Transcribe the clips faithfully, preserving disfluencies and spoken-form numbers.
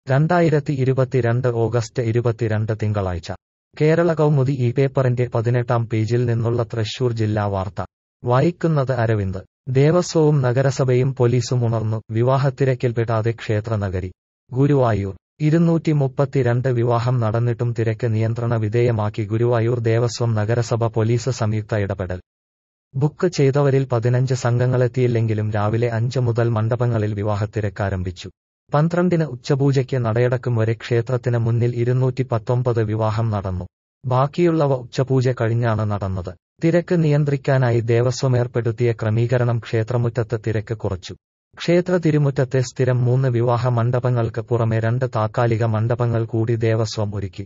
രണ്ടായിരത്തി ഇരുപത്തിരണ്ട് ഓഗസ്റ്റ് ഇരുപത്തിരണ്ട് തിങ്കളാഴ്ച കേരള കൗമുദി ഈ പേപ്പറിന്റെ പതിനെട്ടാം പേജിൽ നിന്നുള്ള തൃശൂർ ജില്ലാ വാർത്ത വായിക്കുന്നത് അരവിന്ദ്. ദേവസ്വവും നഗരസഭയും പോലീസും ഉണർന്നു, വിവാഹത്തിരക്കിൽപ്പെടാതെ ക്ഷേത്രനഗരി. ഗുരുവായൂർ. ഇരുന്നൂറ്റി മുപ്പത്തിരണ്ട് വിവാഹം നടന്നിട്ടും തിരക്ക് നിയന്ത്രണ വിധേയമാക്കി ഗുരുവായൂർ ദേവസ്വം നഗരസഭ പോലീസ് സംയുക്ത ഇടപെടൽ. ബുക്ക് ചെയ്തവരിൽ പതിനഞ്ച് സംഘങ്ങളെത്തിയില്ലെങ്കിലും രാവിലെ അഞ്ച് മുതൽ മണ്ഡപങ്ങളിൽ വിവാഹത്തിരക്കാരംഭിച്ചു. പന്ത്രണ്ടിന് ഉച്ചപൂജയ്ക്ക് നടയടക്കും വരെ ക്ഷേത്രത്തിന് മുന്നിൽ ഇരുന്നൂറ്റി പത്തൊമ്പത് വിവാഹം നടന്നു. ബാക്കിയുള്ളവ ഉച്ചപൂജ കഴിഞ്ഞാണ് നടന്നത്. തിരക്ക് നിയന്ത്രിക്കാനായി ദേവസ്വം ഏർപ്പെടുത്തിയ ക്രമീകരണം ക്ഷേത്രമുറ്റത്ത് തിരക്ക് കുറച്ചു. ക്ഷേത്ര തിരുമുറ്റത്തെ സ്ഥിരം മൂന്ന് വിവാഹ മണ്ഡപങ്ങൾക്ക് പുറമെ രണ്ട് താത്കാലിക മണ്ഡപങ്ങൾ കൂടി ദേവസ്വം ഒരുക്കി.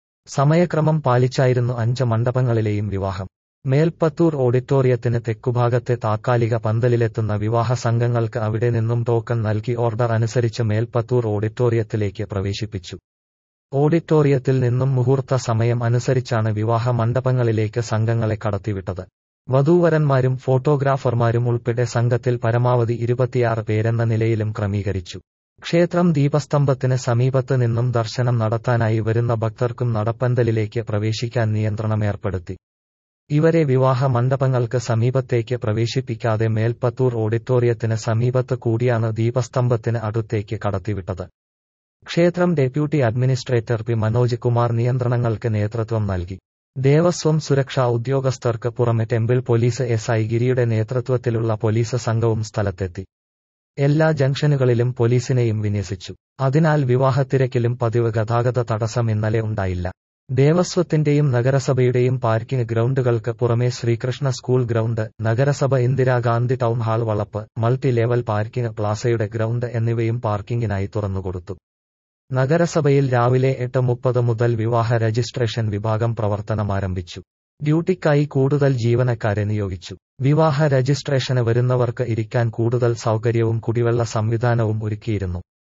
സമയക്രമം പാലിച്ചായിരുന്നു അഞ്ച് മണ്ഡപങ്ങളിലെയും വിവാഹം. മേൽപ്പത്തൂർ ഓഡിറ്റോറിയത്തിന് തെക്കുഭാഗത്തെ താത്കാലിക പന്തലിലെത്തുന്ന വിവാഹ സംഘങ്ങൾക്ക് അവിടെ നിന്നും ടോക്കൺ നൽകി ഓർഡർ അനുസരിച്ച് മേൽപ്പത്തൂർ ഓഡിറ്റോറിയത്തിലേക്ക് പ്രവേശിപ്പിച്ചു. ഓഡിറ്റോറിയത്തിൽ നിന്നും മുഹൂർത്ത സമയം അനുസരിച്ചാണ് വിവാഹ മണ്ഡപങ്ങളിലേക്ക് സംഘങ്ങളെ കടത്തിവിട്ടത്. വധൂവരന്മാരും ഫോട്ടോഗ്രാഫർമാരും ഉൾപ്പെടെ സംഘത്തിൽ പരമാവധി ഇരുപത്തിയാറ് പേരെന്ന നിലയിലും ക്രമീകരിച്ചു. ക്ഷേത്രം ദീപസ്തംഭത്തിന് സമീപത്ത് നിന്നും ദർശനം നടത്താനായി വരുന്ന ഭക്തർക്കും നടപ്പന്തലിലേക്ക് പ്രവേശിക്കാൻ നിയന്ത്രണം ഏർപ്പെടുത്തി. ഇവരെ വിവാഹ മണ്ഡപങ്ങൾക്ക് സമീപത്തേക്ക് പ്രവേശിപ്പിക്കാതെ മേൽപ്പത്തൂർ ഓഡിറ്റോറിയത്തിന് സമീപത്ത് കൂടിയാണ് ദീപസ്തംഭത്തിന് അടുത്തേക്ക് കടത്തിവിട്ടത്. ക്ഷേത്രം deputy administrator P Manoj Kumar നിയന്ത്രണങ്ങൾക്ക് നേതൃത്വം നൽകി. ദേവസ്വം സുരക്ഷാ ഉദ്യോഗസ്ഥർക്ക് പുറമെ ടെമ്പിൾ പോലീസ് എസ് ഐ ഗിരിയുടെ നേതൃത്വത്തിലുള്ള പോലീസ് സംഘവും സ്ഥലത്തെത്തി. എല്ലാ ജംഗ്ഷനുകളിലും പോലീസിനെയും വിന്യസിച്ചു. അതിനാൽ വിവാഹത്തിരക്കിലും പതിവ് ഗതാഗത തടസ്സം ഇന്നലെ ഉണ്ടായില്ല. ദേവസ്വത്തിന്റെയും നഗരസഭയുടെയും പാർക്കിംഗ് ഗ്രൗണ്ടുകൾക്ക് പുറമെ ശ്രീകൃഷ്ണ സ്കൂൾ ഗ്രൗണ്ട്, നഗരസഭ ഇന്ദിരാഗാന്ധി ടൗൺ ഹാൾ വളപ്പ്, മൾട്ടി ലെവൽ പാർക്കിംഗ് പ്ലാസയുടെ ഗ്രൗണ്ട് എന്നിവയും പാർക്കിംഗിനായി തുറന്നുകൊടുത്തു. നഗരസഭയിൽ രാവിലെ എട്ട് മുപ്പത് മുതൽ വിവാഹ രജിസ്ട്രേഷൻ വിഭാഗം പ്രവർത്തനമാരംഭിച്ചു. ഡ്യൂട്ടിക്കായി കൂടുതൽ ജീവനക്കാരെ നിയോഗിച്ചു. വിവാഹ രജിസ്ട്രേഷന് വരുന്നവർക്ക് ഇരിക്കാൻ കൂടുതൽ സൗകര്യവും കുടിവെള്ള സംവിധാനവും ഒരുക്കിയിരുന്നു.